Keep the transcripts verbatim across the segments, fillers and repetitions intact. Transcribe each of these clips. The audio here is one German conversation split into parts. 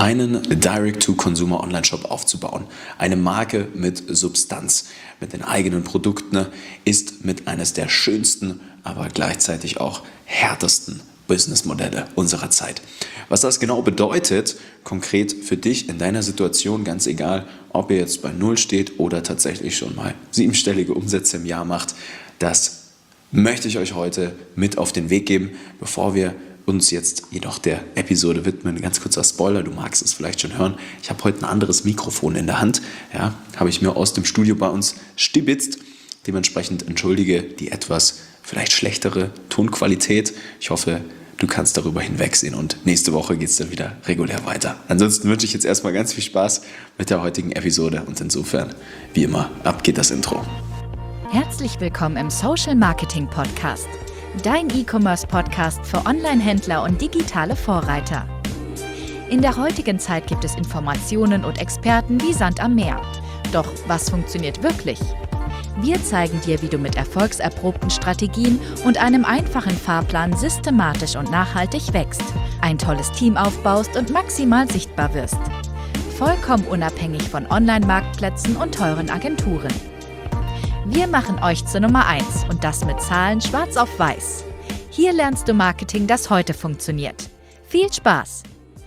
einen Direct-to-Consumer-Online-Shop aufzubauen. Eine Marke mit Substanz, mit den eigenen Produkten, ist mit eines der schönsten, aber gleichzeitig auch härtesten Businessmodelle unserer Zeit. Was das genau bedeutet, konkret für dich in deiner Situation, ganz egal, ob ihr jetzt bei Null steht oder tatsächlich schon mal siebenstellige Umsätze im Jahr macht, das möchte ich euch heute mit auf den Weg geben, bevor wir uns jetzt jedoch der Episode widmen. Ganz kurzer Spoiler, du magst es vielleicht schon hören. Ich habe heute ein anderes Mikrofon in der Hand. Ja, habe ich mir aus dem Studio bei uns stibitzt. Dementsprechend entschuldige die etwas vielleicht schlechtere Tonqualität. Ich hoffe, du kannst darüber hinwegsehen und nächste Woche geht es dann wieder regulär weiter. Ansonsten wünsche ich jetzt erstmal ganz viel Spaß mit der heutigen Episode und insofern, wie immer, ab geht das Intro. Herzlich willkommen im Social Marketing Podcast, dein E-Commerce-Podcast für Online-Händler und digitale Vorreiter. In der heutigen Zeit gibt es Informationen und Experten wie Sand am Meer. Doch was funktioniert wirklich? Wir zeigen dir, wie du mit erfolgserprobten Strategien und einem einfachen Fahrplan systematisch und nachhaltig wächst, ein tolles Team aufbaust und maximal sichtbar wirst. Vollkommen unabhängig von Online-Marktplätzen und teuren Agenturen. Wir machen euch zur Nummer eins und das mit Zahlen schwarz auf weiß. Hier lernst du Marketing, das heute funktioniert. Viel Spaß!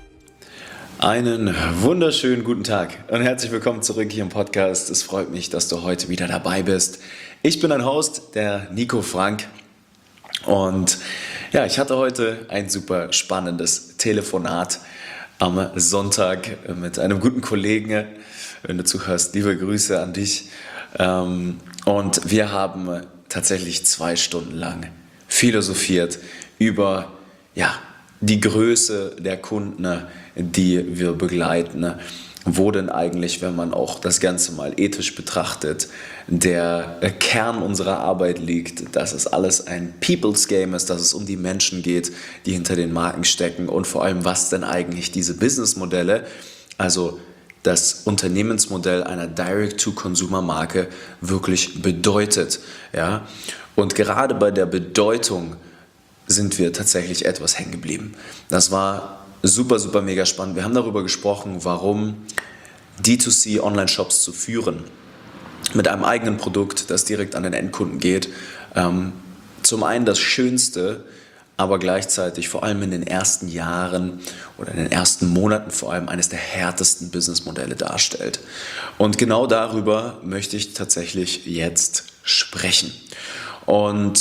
Einen wunderschönen guten Tag und herzlich willkommen zurück hier im Podcast. Es freut mich, dass du heute wieder dabei bist. Ich bin dein Host, der Nico Frank. Und ja, ich hatte heute ein super spannendes Telefonat am Sonntag mit einem guten Kollegen. Wenn du zuhörst, liebe Grüße an dich. Und wir haben tatsächlich zwei Stunden lang philosophiert über ja, die Größe der Kunden, die wir begleiten, wo denn eigentlich, wenn man auch das Ganze mal ethisch betrachtet, der Kern unserer Arbeit liegt, dass es alles ein People's Game ist, dass es um die Menschen geht, die hinter den Marken stecken und vor allem, was denn eigentlich diese Businessmodelle, also das Unternehmensmodell einer Direct-to-Consumer-Marke wirklich bedeutet. Ja? Und gerade bei der Bedeutung sind wir tatsächlich etwas hängen geblieben. Das war super, super mega spannend. Wir haben darüber gesprochen, warum D zwei C Online-Shops zu führen, mit einem eigenen Produkt, das direkt an den Endkunden geht. Ähm, zum einen das Schönste, aber gleichzeitig vor allem in den ersten Jahren oder in den ersten Monaten vor allem eines der härtesten Businessmodelle darstellt. Und genau darüber möchte ich tatsächlich jetzt sprechen. Und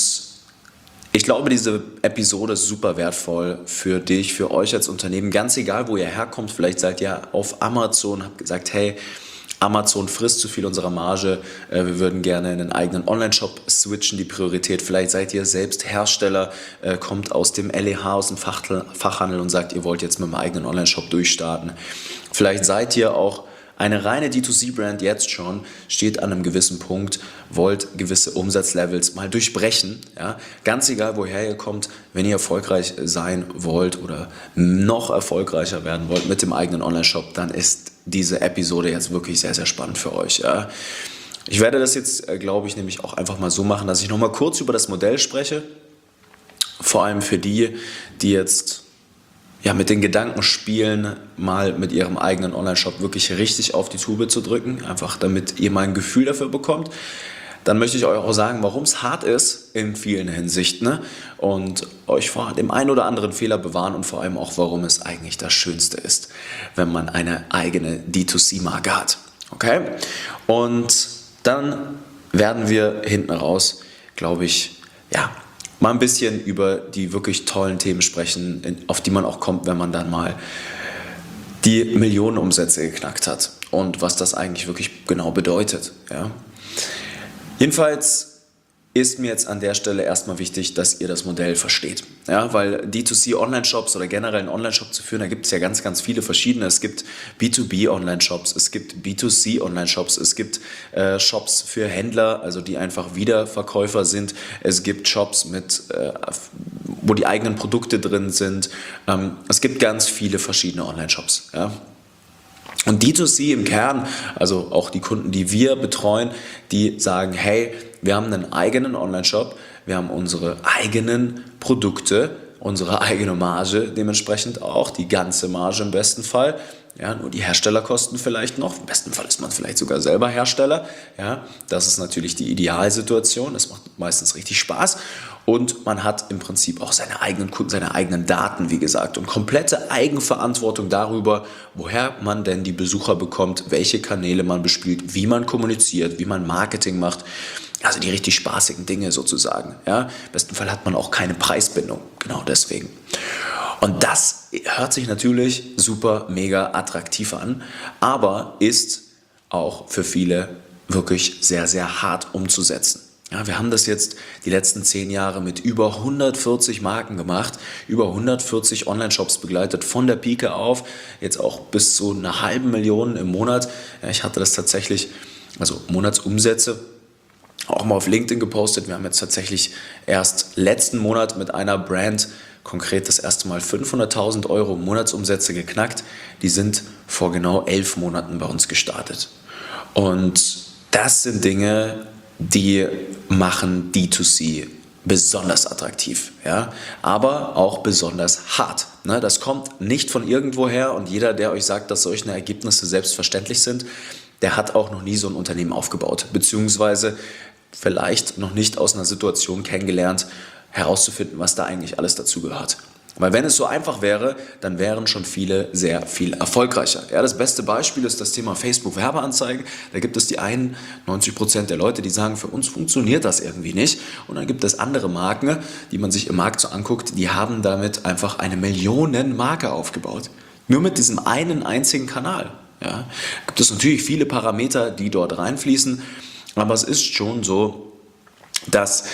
ich glaube, diese Episode ist super wertvoll für dich, für euch als Unternehmen, ganz egal, wo ihr herkommt. Vielleicht seid ihr auf Amazon, habt gesagt, hey, Amazon frisst zu viel unserer Marge, wir würden gerne in einen eigenen Online-Shop switchen, die Priorität. Vielleicht seid ihr selbst Hersteller, kommt aus dem L E H, aus dem Fachhandel und sagt, ihr wollt jetzt mit einem eigenen Online-Shop durchstarten. Vielleicht seid ihr auch eine reine D zwei C-Brand jetzt schon, steht an einem gewissen Punkt, wollt gewisse Umsatzlevels mal durchbrechen. Ja? Ganz egal, woher ihr kommt, wenn ihr erfolgreich sein wollt oder noch erfolgreicher werden wollt mit dem eigenen Online-Shop, dann ist diese Episode jetzt wirklich sehr, sehr spannend für euch. Ja? Ich werde das jetzt, glaube ich, nämlich auch einfach mal so machen, dass ich nochmal kurz über das Modell spreche, vor allem für die, die jetzt ja, mit den Gedanken spielen, mal mit ihrem eigenen Online-Shop wirklich richtig auf die Tube zu drücken, einfach damit ihr mal ein Gefühl dafür bekommt. Dann möchte ich euch auch sagen, warum es hart ist in vielen Hinsichten, ne? Und euch vor dem einen oder anderen Fehler bewahren und vor allem auch, warum es eigentlich das Schönste ist, wenn man eine eigene D zwei C-Marke hat. Okay? Und dann werden wir hinten raus, glaube ich, ja, mal ein bisschen über die wirklich tollen Themen sprechen, auf die man auch kommt, wenn man dann mal die Millionenumsätze geknackt hat und was das eigentlich wirklich genau bedeutet. Ja. Jedenfalls ist mir jetzt an der Stelle erstmal wichtig, dass ihr das Modell versteht. Ja, weil D zwei C Online-Shops oder generell einen Online-Shop zu führen, da gibt es ja ganz, ganz viele verschiedene. Es gibt B zwei B Online-Shops, es gibt B zwei C Online-Shops, es gibt äh, Shops für Händler, also die einfach Wiederverkäufer sind. Es gibt Shops, mit, äh, wo die eigenen Produkte drin sind. Ähm, es gibt ganz viele verschiedene Online-Shops. Ja. Und D zwei C im Kern, also auch die Kunden, die wir betreuen, die sagen, hey, wir haben einen eigenen Online-Shop, wir haben unsere eigenen Produkte, unsere eigene Marge, dementsprechend auch die ganze Marge im besten Fall. Ja, nur die Herstellerkosten vielleicht noch. Im besten Fall ist man vielleicht sogar selber Hersteller. Ja, das ist natürlich die Idealsituation. Das macht meistens richtig Spaß. Und man hat im Prinzip auch seine eigenen Kunden, seine eigenen Daten, wie gesagt. Und komplette Eigenverantwortung darüber, woher man denn die Besucher bekommt, welche Kanäle man bespielt, wie man kommuniziert, wie man Marketing macht. Also die richtig spaßigen Dinge sozusagen. Ja, im besten Fall hat man auch keine Preisbindung. Genau deswegen. Und das hört sich natürlich super, mega attraktiv an, aber ist auch für viele wirklich sehr, sehr hart umzusetzen. Ja, wir haben das jetzt die letzten zehn Jahre mit über hundertvierzig Marken gemacht, über hundertvierzig Online-Shops begleitet, von der Pike auf, jetzt auch bis zu einer halben Million im Monat. Ja, ich hatte das tatsächlich, also Monatsumsätze, auch mal auf LinkedIn gepostet. Wir haben jetzt tatsächlich erst letzten Monat mit einer Brand konkret das erste Mal fünfhunderttausend Euro Monatsumsätze geknackt. Die sind vor genau elf Monaten bei uns gestartet. Und das sind Dinge, die machen D zwei C besonders attraktiv, ja? Aber auch besonders hart. Ne? Das kommt nicht von irgendwoher und jeder, der euch sagt, dass solche Ergebnisse selbstverständlich sind, der hat auch noch nie so ein Unternehmen aufgebaut, beziehungsweise vielleicht noch nicht aus einer Situation kennengelernt, herauszufinden, was da eigentlich alles dazu gehört. Weil wenn es so einfach wäre, dann wären schon viele sehr viel erfolgreicher. Ja, das beste Beispiel ist das Thema Facebook-Werbeanzeigen. Da gibt es die einundneunzig Prozent der Leute, die sagen, für uns funktioniert das irgendwie nicht. Und dann gibt es andere Marken, die man sich im Markt so anguckt, die haben damit einfach eine Millionenmarke aufgebaut. Nur mit diesem einen einzigen Kanal. Ja, gibt es natürlich viele Parameter, die dort reinfließen. Aber es ist schon so, dass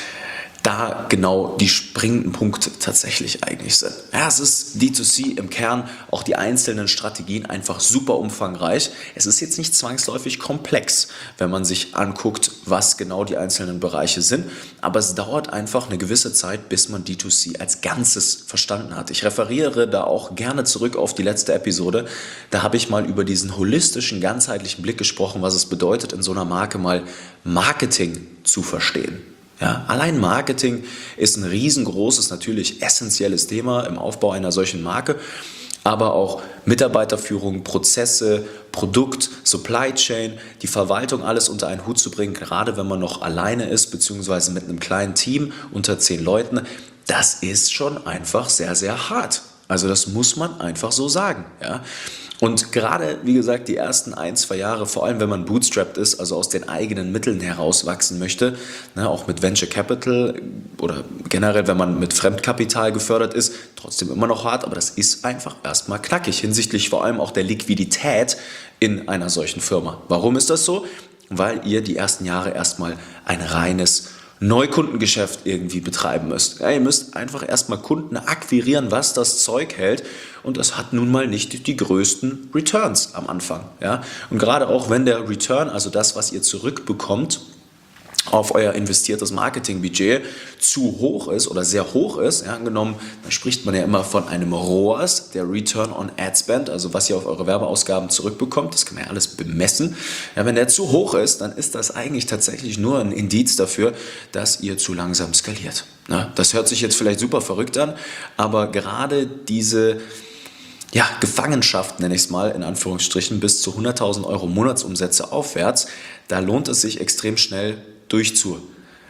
da genau die springenden Punkte tatsächlich eigentlich sind. Ja, es ist D zwei C im Kern, auch die einzelnen Strategien einfach super umfangreich. Es ist jetzt nicht zwangsläufig komplex, wenn man sich anguckt, was genau die einzelnen Bereiche sind, aber es dauert einfach eine gewisse Zeit, bis man D zwei C als Ganzes verstanden hat. Ich referiere da auch gerne zurück auf die letzte Episode. Da habe ich mal über diesen holistischen, ganzheitlichen Blick gesprochen, was es bedeutet, in so einer Marke mal Marketing zu verstehen. Ja, allein Marketing ist ein riesengroßes, natürlich essentielles Thema im Aufbau einer solchen Marke, aber auch Mitarbeiterführung, Prozesse, Produkt, Supply Chain, die Verwaltung, alles unter einen Hut zu bringen, gerade wenn man noch alleine ist, beziehungsweise mit einem kleinen Team unter zehn Leuten, das ist schon einfach sehr, sehr hart. Also das muss man einfach so sagen. Ja. Und gerade, wie gesagt, die ersten ein, zwei Jahre, vor allem wenn man bootstrapped ist, also aus den eigenen Mitteln herauswachsen möchte, ne, auch mit Venture Capital oder generell, wenn man mit Fremdkapital gefördert ist, trotzdem immer noch hart, aber das ist einfach erstmal knackig, hinsichtlich vor allem auch der Liquidität in einer solchen Firma. Warum ist das so? Weil ihr die ersten Jahre erstmal ein reines Neukundengeschäft irgendwie betreiben müsst. Ja, ihr müsst einfach erstmal Kunden akquirieren, was das Zeug hält, und das hat nun mal nicht die größten Returns am Anfang. Ja? Und gerade auch wenn der Return, also das, was ihr zurückbekommt auf euer investiertes Marketingbudget, zu hoch ist oder sehr hoch ist, ja, angenommen, da spricht man ja immer von einem R O A S, der Return on Ad Spend, also was ihr auf eure Werbeausgaben zurückbekommt, das kann man ja alles bemessen. Ja, wenn der zu hoch ist, dann ist das eigentlich tatsächlich nur ein Indiz dafür, dass ihr zu langsam skaliert. Ja, das hört sich jetzt vielleicht super verrückt an, aber gerade diese ja, Gefangenschaft, nenne ich es mal, in Anführungsstrichen, bis zu hunderttausend Euro Monatsumsätze aufwärts, da lohnt es sich extrem schnell durchzurasen,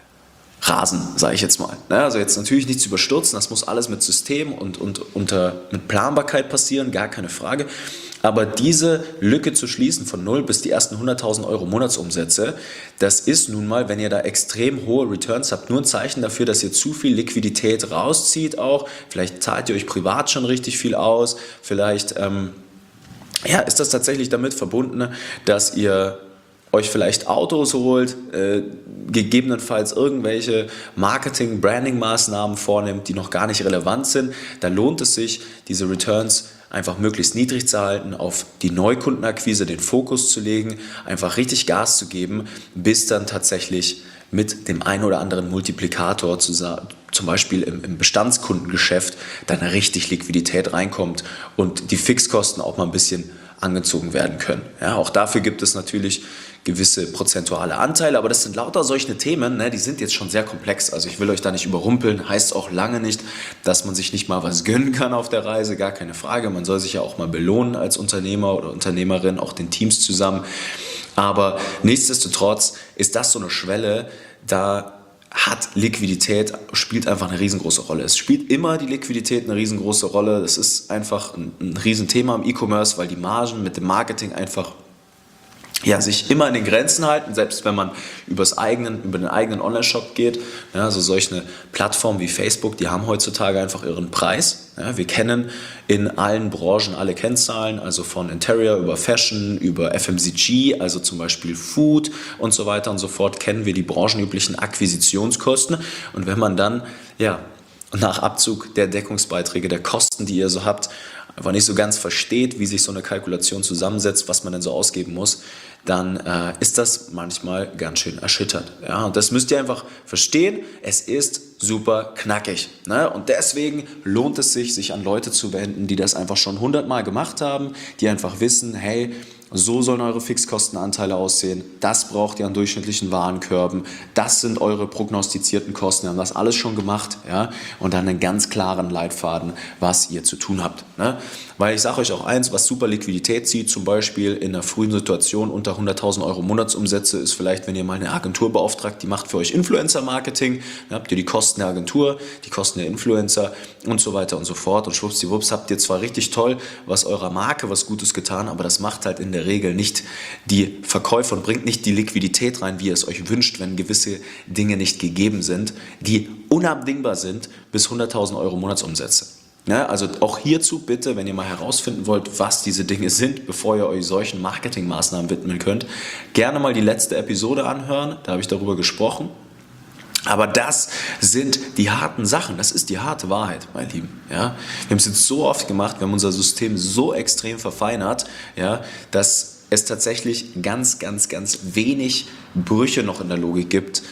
sage ich jetzt mal. Also jetzt natürlich nicht zu überstürzen, das muss alles mit System und, und unter, mit Planbarkeit passieren, gar keine Frage. Aber diese Lücke zu schließen von null bis die ersten hunderttausend Euro Monatsumsätze, das ist nun mal, wenn ihr da extrem hohe Returns habt, nur ein Zeichen dafür, dass ihr zu viel Liquidität rauszieht auch. Vielleicht zahlt ihr euch privat schon richtig viel aus, vielleicht ähm, ja, ist das tatsächlich damit verbunden, dass ihr euch vielleicht Autos holt, äh, gegebenenfalls irgendwelche Marketing-, Branding-Maßnahmen vornimmt, die noch gar nicht relevant sind, dann lohnt es sich, diese Returns einfach möglichst niedrig zu halten, auf die Neukundenakquise den Fokus zu legen, einfach richtig Gas zu geben, bis dann tatsächlich mit dem einen oder anderen Multiplikator, zu, zum Beispiel im, im Bestandskundengeschäft, dann richtig Liquidität reinkommt und die Fixkosten auch mal ein bisschen angezogen werden können. Ja, auch dafür gibt es natürlich gewisse prozentuale Anteile, aber das sind lauter solche Themen, ne, die sind jetzt schon sehr komplex. Also ich will euch da nicht überrumpeln, heißt auch lange nicht, dass man sich nicht mal was gönnen kann auf der Reise, gar keine Frage. Man soll sich ja auch mal belohnen als Unternehmer oder Unternehmerin, auch den Teams zusammen. Aber nichtsdestotrotz ist das so eine Schwelle, da hat Liquidität, spielt einfach eine riesengroße Rolle. Es spielt immer die Liquidität eine riesengroße Rolle. Das ist einfach ein, ein Riesenthema im E-Commerce, weil die Margen mit dem Marketing einfach ja, sich immer in den Grenzen halten, selbst wenn man übers eigenen, über den eigenen Online-Shop geht. Ja, also solche Plattformen wie Facebook, die haben heutzutage einfach ihren Preis. Ja, wir kennen in allen Branchen alle Kennzahlen, also von Interior über Fashion, über F M C G, also zum Beispiel Food und so weiter und so fort, kennen wir die branchenüblichen Akquisitionskosten. Und wenn man dann, ja, nach Abzug der Deckungsbeiträge, der Kosten, die ihr so habt, einfach nicht so ganz versteht, wie sich so eine Kalkulation zusammensetzt, was man denn so ausgeben muss, dann äh, ist das manchmal ganz schön erschütternd. Ja, und das müsst ihr einfach verstehen, es ist super knackig. Ne? Und deswegen lohnt es sich, sich an Leute zu wenden, die das einfach schon hundertmal gemacht haben, die einfach wissen, hey, so sollen eure Fixkostenanteile aussehen, das braucht ihr an durchschnittlichen Warenkörben, das sind eure prognostizierten Kosten, wir haben das alles schon gemacht, ja? Und dann einen ganz klaren Leitfaden, was ihr zu tun habt. Ne? Weil ich sage euch auch eins, was super Liquidität zieht, zum Beispiel in einer frühen Situation unter hunderttausend Euro Monatsumsätze, ist vielleicht, wenn ihr mal eine Agentur beauftragt, die macht für euch Influencer-Marketing, dann habt ihr die Kosten der Agentur, die Kosten der Influencer und so weiter und so fort und schwuppsdiwupps habt ihr zwar richtig toll was eurer Marke was Gutes getan, aber das macht halt in der Regel nicht die Verkäufer und bringt nicht die Liquidität rein, wie ihr es euch wünscht, wenn gewisse Dinge nicht gegeben sind, die unabdingbar sind bis hunderttausend Euro Monatsumsätze. Ja, also auch hierzu bitte, wenn ihr mal herausfinden wollt, was diese Dinge sind, bevor ihr euch solchen Marketingmaßnahmen widmen könnt, gerne mal die letzte Episode anhören, da habe ich darüber gesprochen. Aber das sind die harten Sachen, das ist die harte Wahrheit, meine Lieben. Ja? Wir haben es jetzt so oft gemacht, wir haben unser System so extrem verfeinert, ja, dass es tatsächlich ganz, ganz, ganz wenig Brüche noch in der Logik gibt,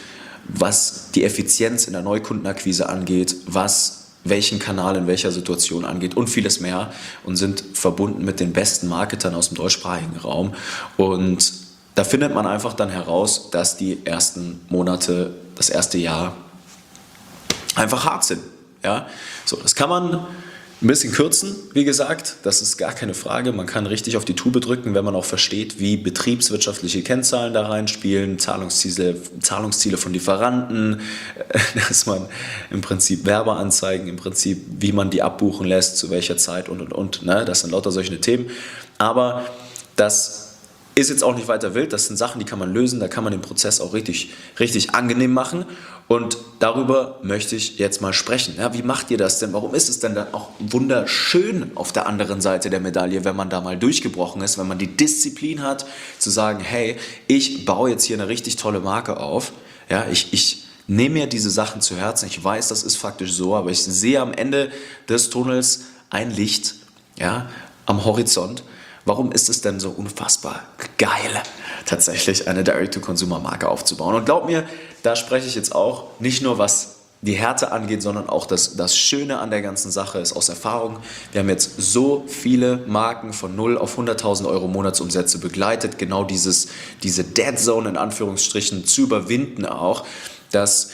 was die Effizienz in der Neukundenakquise angeht, was welchen Kanal in welcher Situation angeht und vieles mehr und sind verbunden mit den besten Marketern aus dem deutschsprachigen Raum. Und da findet man einfach dann heraus, dass die ersten Monate, das erste Jahr einfach hart sind. Ja? So, das kann man ein bisschen kürzen, wie gesagt, das ist gar keine Frage. Man kann richtig auf die Tube drücken, wenn man auch versteht, wie betriebswirtschaftliche Kennzahlen da reinspielen, Zahlungsziele, Zahlungsziele von Lieferanten, dass man im Prinzip Werbeanzeigen, im Prinzip, wie man die abbuchen lässt, zu welcher Zeit und, und, und. Ne? Das sind lauter solche Themen. Aber das ist jetzt auch nicht weiter wild, das sind Sachen, die kann man lösen, da kann man den Prozess auch richtig, richtig angenehm machen und darüber möchte ich jetzt mal sprechen. Ja, wie macht ihr das denn? Warum ist es denn dann auch wunderschön auf der anderen Seite der Medaille, wenn man da mal durchgebrochen ist, wenn man die Disziplin hat, zu sagen, hey, ich baue jetzt hier eine richtig tolle Marke auf, ja, ich, ich nehme mir diese Sachen zu Herzen, ich weiß, das ist faktisch so, aber ich sehe am Ende des Tunnels ein Licht, ja, am Horizont. Warum ist es denn so unfassbar geil, tatsächlich eine Direct-to-Consumer-Marke aufzubauen? Und glaub mir, da spreche ich jetzt auch nicht nur, was die Härte angeht, sondern auch das, das Schöne an der ganzen Sache ist aus Erfahrung. Wir haben jetzt so viele Marken von null auf hunderttausend Euro Monatsumsätze begleitet, genau dieses, diese Dead Zone in Anführungsstrichen zu überwinden auch, dass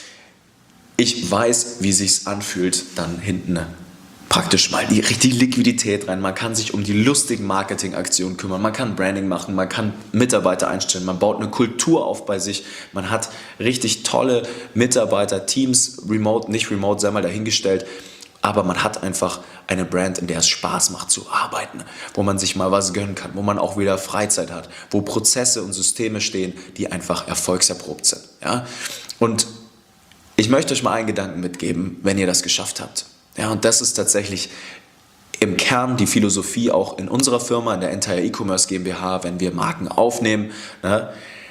ich weiß, wie sich's anfühlt, dann hinten praktisch mal die richtige Liquidität rein. Man kann sich um die lustigen Marketingaktionen kümmern, man kann Branding machen, man kann Mitarbeiter einstellen, man baut eine Kultur auf bei sich, man hat richtig tolle Mitarbeiter, Teams, remote, nicht remote, sei mal dahingestellt, aber man hat einfach eine Brand, in der es Spaß macht zu arbeiten, wo man sich mal was gönnen kann, wo man auch wieder Freizeit hat, wo Prozesse und Systeme stehen, die einfach erfolgserprobt sind. Ja? Und ich möchte euch mal einen Gedanken mitgeben, wenn ihr das geschafft habt. Ja, und das ist tatsächlich im Kern die Philosophie auch in unserer Firma, in der Entire E-Commerce GmbH, wenn wir Marken aufnehmen. Ne?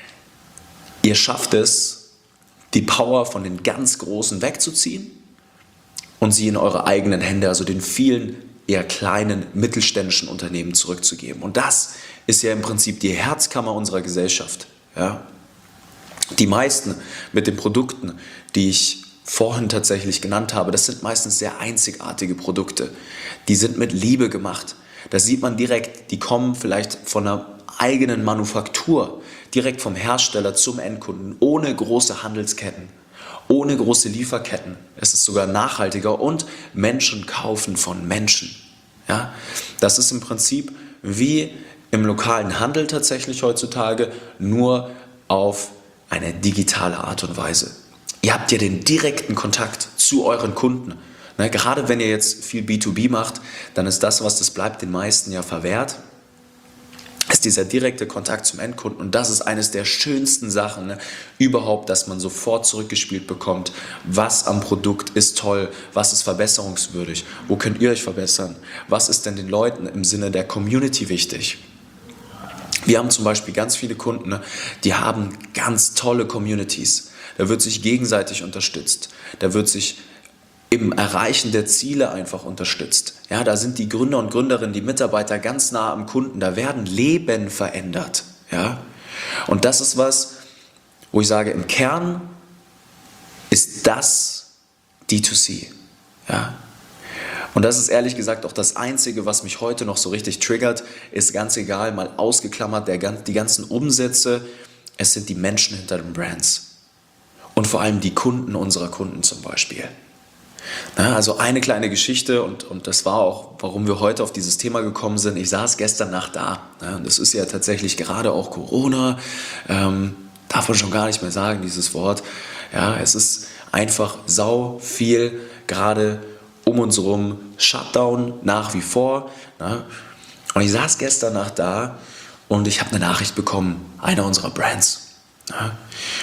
Ihr schafft es, die Power von den ganz Großen wegzuziehen und sie in eure eigenen Hände, also den vielen eher kleinen mittelständischen Unternehmen zurückzugeben. Und das ist ja im Prinzip die Herzkammer unserer Gesellschaft. Ja? Die meisten mit den Produkten, die ich vorhin tatsächlich genannt habe, das sind meistens sehr einzigartige Produkte. Die sind mit Liebe gemacht. Da sieht man direkt, die kommen vielleicht von einer eigenen Manufaktur, direkt vom Hersteller zum Endkunden, ohne große Handelsketten, ohne große Lieferketten. Es ist sogar nachhaltiger und Menschen kaufen von Menschen. Ja? Das ist im Prinzip wie im lokalen Handel tatsächlich heutzutage, nur auf eine digitale Art und Weise. Ihr habt ja den direkten Kontakt zu euren Kunden. Ne, gerade wenn ihr jetzt viel B zwei B macht, dann ist das, was das bleibt, den meisten ja verwehrt, ist dieser direkte Kontakt zum Endkunden. Und das ist eines der schönsten Sachen, ne, überhaupt, dass man sofort zurückgespielt bekommt, was am Produkt ist toll, was ist verbesserungswürdig, wo könnt ihr euch verbessern, was ist denn den Leuten im Sinne der Community wichtig. Wir haben zum Beispiel ganz viele Kunden, ne, die haben ganz tolle Communities. Da wird sich gegenseitig unterstützt, da wird sich im Erreichen der Ziele einfach unterstützt. Ja, da sind die Gründer und Gründerinnen, die Mitarbeiter ganz nah am Kunden, da werden Leben verändert. Ja? Und das ist was, wo ich sage, im Kern ist das D zwei C. Ja? Und das ist ehrlich gesagt auch das Einzige, was mich heute noch so richtig triggert, ist ganz egal, mal ausgeklammert, der, die ganzen Umsätze, es sind die Menschen hinter den Brands. Und vor allem die Kunden unserer Kunden zum Beispiel. Na, also eine kleine Geschichte und, und das war auch, warum wir heute auf dieses Thema gekommen sind. Ich saß gestern Nacht da. Na, und das ist ja tatsächlich gerade auch Corona. Ähm, darf man schon gar nicht mehr sagen, dieses Wort. Ja, es ist einfach sau viel gerade um uns rum. Shutdown nach wie vor. Na. Und ich saß gestern Nacht da und ich habe eine Nachricht bekommen, einer unserer Brands. Na.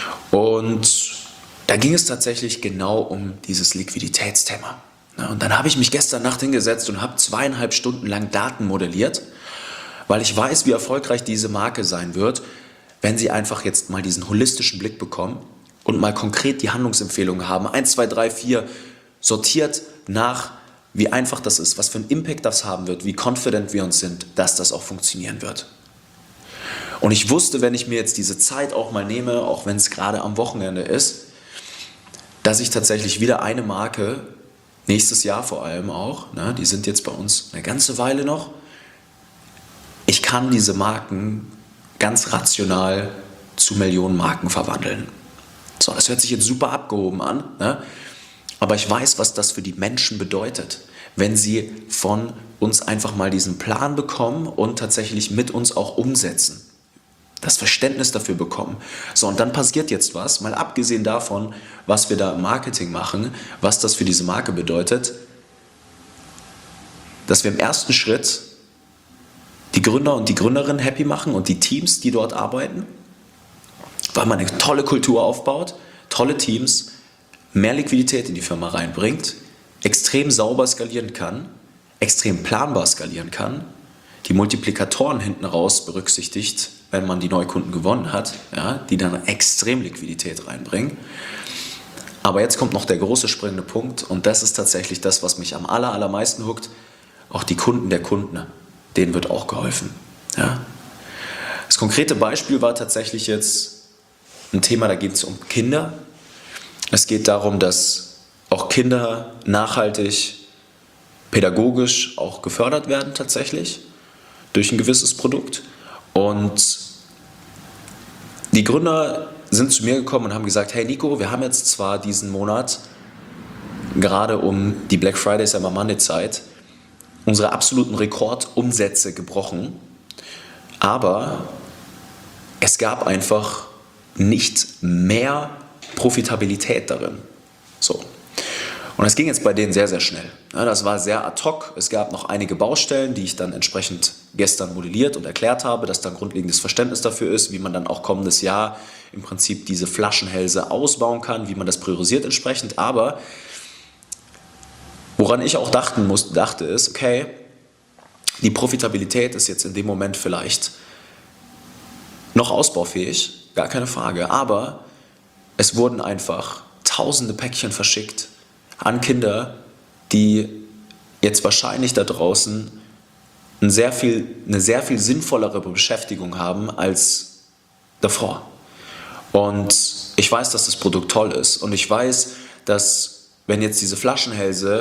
Und da ging es tatsächlich genau um dieses Liquiditätsthema. Und dann habe ich mich gestern Nacht hingesetzt und habe zweieinhalb Stunden lang Daten modelliert, weil ich weiß, wie erfolgreich diese Marke sein wird, wenn sie einfach jetzt mal diesen holistischen Blick bekommen und mal konkret die Handlungsempfehlungen haben. eins, zwei, drei, vier sortiert nach, wie einfach das ist, was für einen Impact das haben wird, wie confident wir uns sind, dass das auch funktionieren wird. Und ich wusste, wenn ich mir jetzt diese Zeit auch mal nehme, auch wenn es gerade am Wochenende ist, dass ich tatsächlich wieder eine Marke, nächstes Jahr vor allem auch, ne, die sind jetzt bei uns eine ganze Weile noch, ich kann diese Marken ganz rational zu Millionenmarken verwandeln. So, das hört sich jetzt super abgehoben an, ne, aber ich weiß, was das für die Menschen bedeutet, wenn sie von uns einfach mal diesen Plan bekommen und tatsächlich mit uns auch umsetzen. Das Verständnis dafür bekommen. So, und dann passiert jetzt was, mal abgesehen davon, was wir da im Marketing machen, was das für diese Marke bedeutet, dass wir im ersten Schritt die Gründer und die Gründerinnen happy machen und die Teams, die dort arbeiten, weil man eine tolle Kultur aufbaut, tolle Teams, mehr Liquidität in die Firma reinbringt, extrem sauber skalieren kann, extrem planbar skalieren kann, die Multiplikatoren hinten raus berücksichtigt, wenn man die Neukunden gewonnen hat, ja, die dann extrem Liquidität reinbringen. Aber jetzt kommt noch der große springende Punkt und das ist tatsächlich das, was mich am aller, allermeisten huckt. Auch die Kunden der Kunden, denen wird auch geholfen. Ja. Das konkrete Beispiel war tatsächlich jetzt ein Thema, da geht es um Kinder. Es geht darum, dass auch Kinder nachhaltig, pädagogisch auch gefördert werden tatsächlich durch ein gewisses Produkt. Und die Gründer sind zu mir gekommen und haben gesagt, hey Nico, wir haben jetzt zwar diesen Monat, gerade um die Black Friday, Cyber Monday Zeit, unsere absoluten Rekordumsätze gebrochen, aber es gab einfach nicht mehr Profitabilität darin. So. Und das ging jetzt bei denen sehr, sehr schnell. Ja, das war sehr ad hoc. Es gab noch einige Baustellen, die ich dann entsprechend gestern modelliert und erklärt habe, dass da ein grundlegendes Verständnis dafür ist, wie man dann auch kommendes Jahr im Prinzip diese Flaschenhälse ausbauen kann, wie man das priorisiert entsprechend. Aber woran ich auch dachten musste, dachte ist, okay, die Profitabilität ist jetzt in dem Moment vielleicht noch ausbaufähig, gar keine Frage, aber es wurden einfach tausende Päckchen verschickt an Kinder, die jetzt wahrscheinlich da draußen ein sehr viel, eine sehr viel sinnvollere Beschäftigung haben als davor. Und ich weiß, dass das Produkt toll ist und ich weiß, dass wenn jetzt diese Flaschenhälse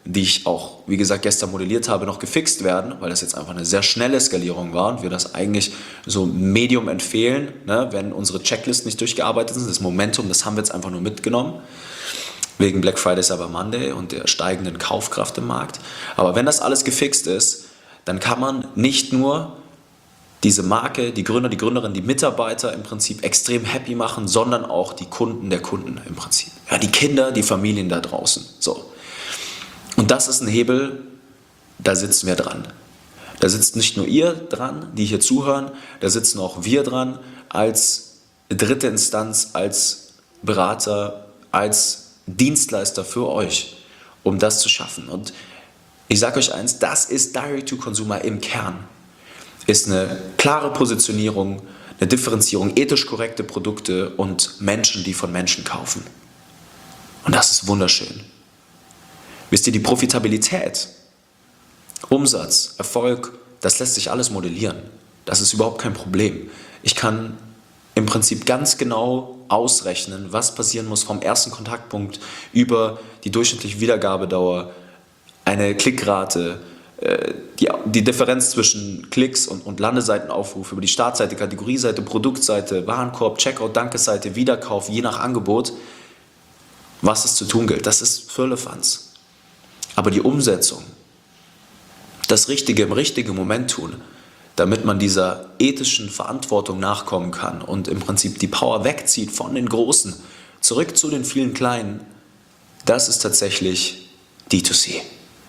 die ich auch, wie gesagt, gestern modelliert habe, noch gefixt werden, weil das jetzt einfach eine sehr schnelle Skalierung war und wir das eigentlich so Medium empfehlen, ne, wenn unsere Checklists nicht durchgearbeitet sind. Das Momentum, das haben wir jetzt einfach nur mitgenommen, wegen Black Friday, Cyber Monday und der steigenden Kaufkraft im Markt. Aber wenn das alles gefixt ist, dann kann man nicht nur diese Marke, die Gründer, die Gründerin, die Mitarbeiter im Prinzip extrem happy machen, sondern auch die Kunden der Kunden im Prinzip. Ja, die Kinder, die Familien da draußen. So. Und das ist ein Hebel, da sitzen wir dran. Da sitzt nicht nur ihr dran, die hier zuhören, da sitzen auch wir dran als dritte Instanz, als Berater, als Dienstleister für euch, um das zu schaffen. Und ich sage euch eins, das ist Direct-to-Consumer im Kern. Ist eine klare Positionierung, eine Differenzierung, ethisch korrekte Produkte und Menschen, die von Menschen kaufen. Und das ist wunderschön. Wisst ihr, die Profitabilität, Umsatz, Erfolg, das lässt sich alles modellieren. Das ist überhaupt kein Problem. Ich kann im Prinzip ganz genau ausrechnen, was passieren muss vom ersten Kontaktpunkt über die durchschnittliche Wiedergabedauer, eine Klickrate, die, die Differenz zwischen Klicks und, und Landeseitenaufruf über die Startseite, Kategorieseite, Produktseite, Warenkorb, Checkout, Dankeseite, Wiederkauf, je nach Angebot, was es zu tun gilt. Das ist Firlefanz. Aber die Umsetzung, das Richtige im richtigen Moment tun, damit man dieser ethischen Verantwortung nachkommen kann und im Prinzip die Power wegzieht von den Großen, zurück zu den vielen Kleinen, das ist tatsächlich D zwei C.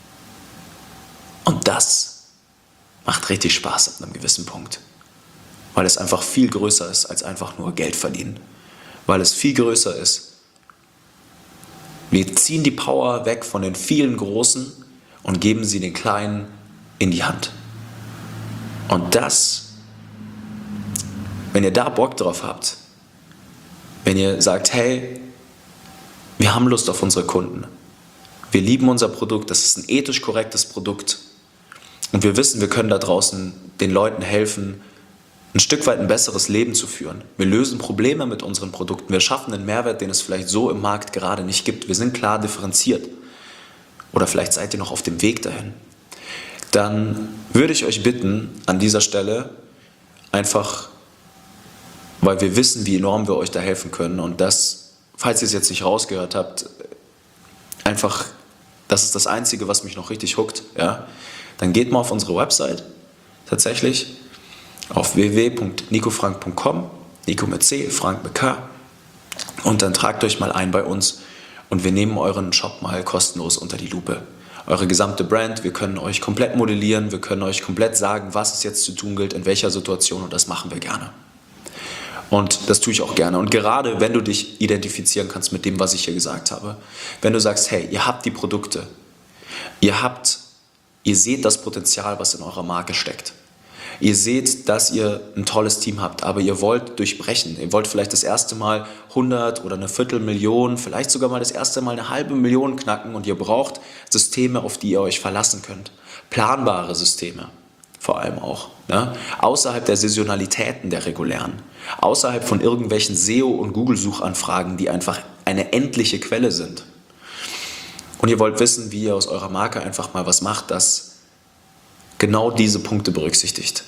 Und das macht richtig Spaß ab einem gewissen Punkt, weil es einfach viel größer ist als einfach nur Geld verdienen, weil es viel größer ist. Wir ziehen die Power weg von den vielen Großen und geben sie den Kleinen in die Hand. Und das, wenn ihr da Bock drauf habt, wenn ihr sagt, hey, wir haben Lust auf unsere Kunden, wir lieben unser Produkt, das ist ein ethisch korrektes Produkt und wir wissen, wir können da draußen den Leuten helfen, ein Stück weit ein besseres Leben zu führen. Wir lösen Probleme mit unseren Produkten. Wir schaffen einen Mehrwert, den es vielleicht so im Markt gerade nicht gibt. Wir sind klar differenziert. Oder vielleicht seid ihr noch auf dem Weg dahin. Dann würde ich euch bitten, an dieser Stelle einfach, weil wir wissen, wie enorm wir euch da helfen können und das, falls ihr es jetzt nicht rausgehört habt, einfach, das ist das Einzige, was mich noch richtig hookt, ja, dann geht mal auf unsere Website, tatsächlich, auf w w w punkt nico frank punkt com, Nico mit C, Frank mit K, und dann tragt euch mal ein bei uns und wir nehmen euren Shop mal kostenlos unter die Lupe. Eure gesamte Brand, wir können euch komplett modellieren, wir können euch komplett sagen, was es jetzt zu tun gilt, in welcher Situation, und das machen wir gerne. Und das tue ich auch gerne. Und gerade wenn du dich identifizieren kannst mit dem, was ich hier gesagt habe, wenn du sagst, hey, ihr habt die Produkte, ihr habt, ihr seht das Potenzial, was in eurer Marke steckt. Ihr seht, dass ihr ein tolles Team habt, aber ihr wollt durchbrechen. Ihr wollt vielleicht das erste Mal hundert oder eine Viertelmillion, vielleicht sogar mal das erste Mal eine halbe Million knacken und ihr braucht Systeme, auf die ihr euch verlassen könnt. Planbare Systeme vor allem auch. Ne? Außerhalb der Saisonalitäten der regulären. Außerhalb von irgendwelchen S E O- und Google-Suchanfragen, die einfach eine endliche Quelle sind. Und ihr wollt wissen, wie ihr aus eurer Marke einfach mal was macht, das genau diese Punkte berücksichtigt.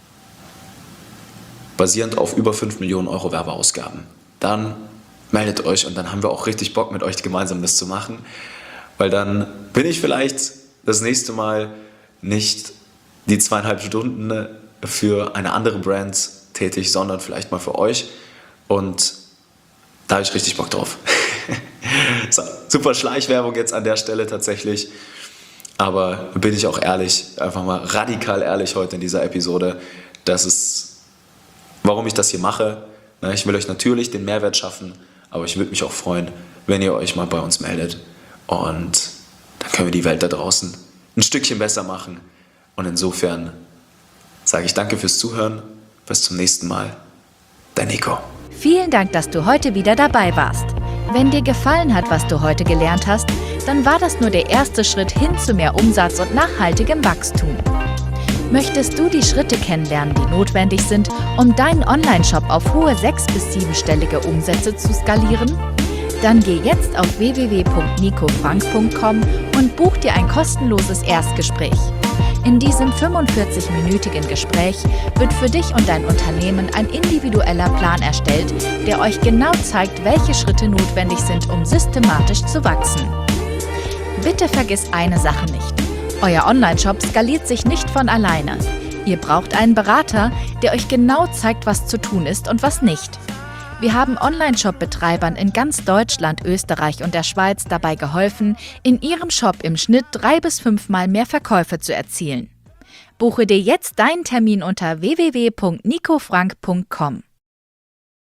Basierend auf über fünf Millionen Euro Werbeausgaben. Dann meldet euch und dann haben wir auch richtig Bock, mit euch gemeinsam das zu machen. Weil dann bin ich vielleicht das nächste Mal nicht die zweieinhalb Stunden für eine andere Brand tätig, sondern vielleicht mal für euch. Und da habe ich richtig Bock drauf. So, super Schleichwerbung jetzt an der Stelle tatsächlich. Aber bin ich auch ehrlich, einfach mal radikal ehrlich heute in dieser Episode, das ist, warum ich das hier mache. Ich will euch natürlich den Mehrwert schaffen, aber ich würde mich auch freuen, wenn ihr euch mal bei uns meldet. Und dann können wir die Welt da draußen ein Stückchen besser machen. Und insofern sage ich danke fürs Zuhören. Bis zum nächsten Mal. Dein Nico. Vielen Dank, dass du heute wieder dabei warst. Wenn dir gefallen hat, was du heute gelernt hast, dann war das nur der erste Schritt hin zu mehr Umsatz und nachhaltigem Wachstum. Möchtest du die Schritte kennenlernen, die notwendig sind, um deinen Online-Shop auf hohe sechs- bis siebenstellige Umsätze zu skalieren? Dann geh jetzt auf w w w punkt nico frank punkt com und buch dir ein kostenloses Erstgespräch. In diesem fünfundvierzig-minütigen Gespräch wird für dich und dein Unternehmen ein individueller Plan erstellt, der euch genau zeigt, welche Schritte notwendig sind, um systematisch zu wachsen. Bitte vergiss eine Sache nicht. Euer Online-Shop skaliert sich nicht von alleine. Ihr braucht einen Berater, der euch genau zeigt, was zu tun ist und was nicht. Wir haben Online-Shop-Betreibern in ganz Deutschland, Österreich und der Schweiz dabei geholfen, in ihrem Shop im Schnitt drei bis fünfmal mehr Verkäufe zu erzielen. Buche dir jetzt deinen Termin unter w w w punkt nico frank punkt com.